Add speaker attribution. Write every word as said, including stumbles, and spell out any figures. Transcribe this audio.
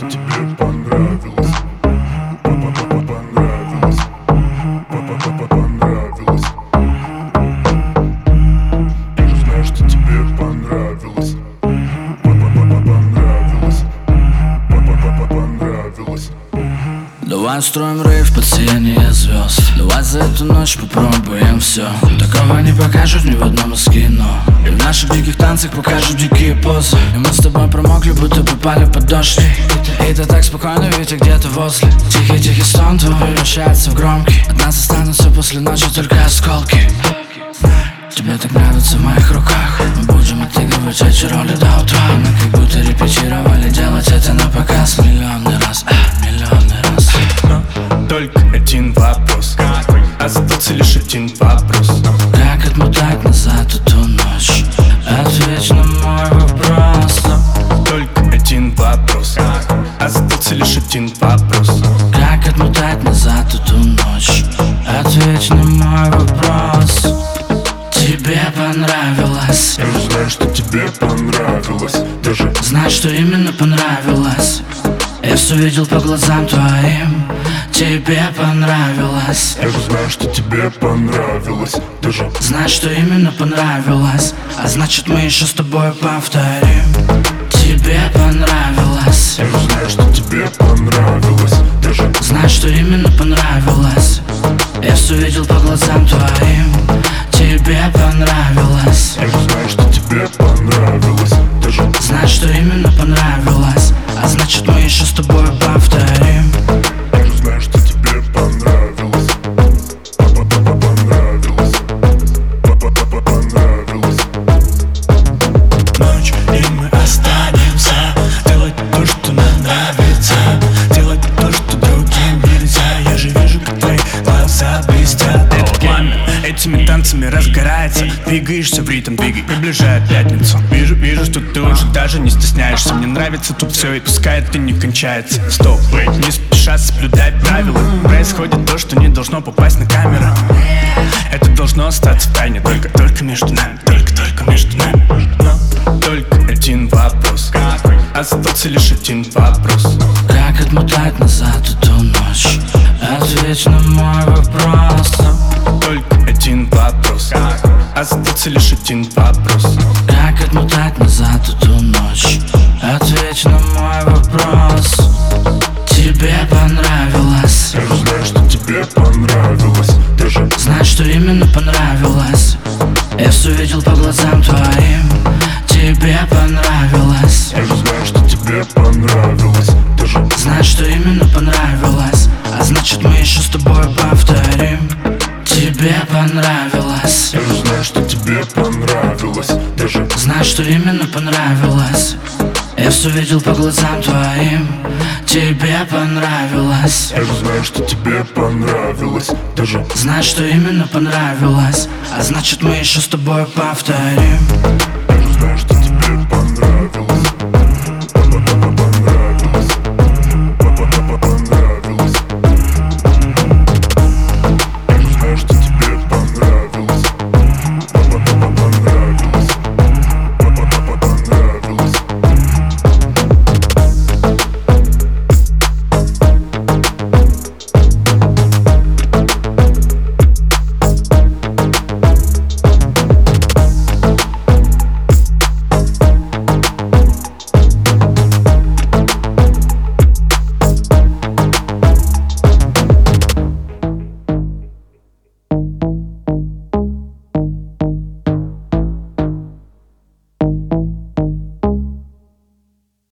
Speaker 1: что тебе понравилось. Понравилось. Понравилось. Я же знаю, что тебе понравилось. Понравилось. Понравилось.
Speaker 2: Давай устроим рейв под сияние звезд. Давай за эту ночь попробуем все. Такого не покажут ни в одном из кино. И в наших диких танцах покажут дикие позы. И мы с тобой промокли, будто попали под дождь. И ты так спокойно, ведь где-то возле. Тихий-тихий стон твой превращается в громкий. От нас останутся после ночи только осколки. Тебе так нравится в моих руках. Мы будем отыгрывать эти роли до утра. Мы как будто репетировали делать это на показ миллионный раз, а, миллионный раз.
Speaker 3: Но только один вопрос. Остался лишь один вопрос.
Speaker 2: Как отмотать назад эту ночь? Ответь на мой вопрос.
Speaker 3: Только один вопрос. Остался лишь один вопрос.
Speaker 2: Как отмотать назад эту ночь? Ответь на мой вопрос. Тебе понравилось.
Speaker 1: Я же знаю, что тебе понравилось. Даже
Speaker 2: знаю, что именно понравилось. Я все видел по глазам твоим. Тебе понравилось.
Speaker 1: Я же знаю, что тебе понравилось. Даже
Speaker 2: знаю, что именно понравилось. А значит, мы еще с тобой повторим. Тебе понравилось.
Speaker 1: Я же знаю, что тебе понравилось. Даже
Speaker 2: знаю, что именно понравилось. Я все видел по глазам твоим. Тебе понравилось.
Speaker 1: Я же знаю, что тебе понравилось. Даже
Speaker 2: знаю, что именно понравилось. А значит, мы еще с тобой повторим.
Speaker 1: я же знаю, что тебе понравилось. Понравилось. Понравилось.
Speaker 3: Ночь, и мы останемся. Делать то, что нам нравится. Делать то, что другим нельзя. Я же вижу, как твои глаза блестят. Это пламя этими танцами разгорается. Двигаешься в ритм, двигай, приближая пятницу. Вижу, вижу, что ты уже даже не стесняешься. Мне нравится тут все, и пускай это не кончается. Стоп, не спеша соблюдай правила. Происходит то, что не должно попасть на камеру. Это должно остаться в тайне. Только, только между нами, только, только между нами. Но только один вопрос. Остался лишь один вопрос.
Speaker 2: Как отмотать назад эту ночь? Ответь на мой вопрос.
Speaker 3: Только один вопрос. Остался лишь один вопрос.
Speaker 2: Как отмотать назад эту ночь? Ответь на мой вопрос. Тебе понравилось.
Speaker 1: Я же знаю, что тебе понравилось. Даже
Speaker 2: знаю, что именно понравилось. Я все видел по глазам твоим. Тебе понравилось.
Speaker 1: я же знаю, что тебе понравилось. Даже
Speaker 2: знаю, что именно понравилось. А значит, мы еще с тобой повторим. Тебе понравилось.
Speaker 1: я же знаю, что тебе понравилось. Даже
Speaker 2: знаю, что именно понравилось. Я все видел по глазам твоим. Тебе понравилось.
Speaker 1: я же знаю, что тебе понравилось. Даже
Speaker 2: знаю, что именно понравилось. А значит, мы еще с тобой повторим.
Speaker 1: я же знаю, что тебе понравилось.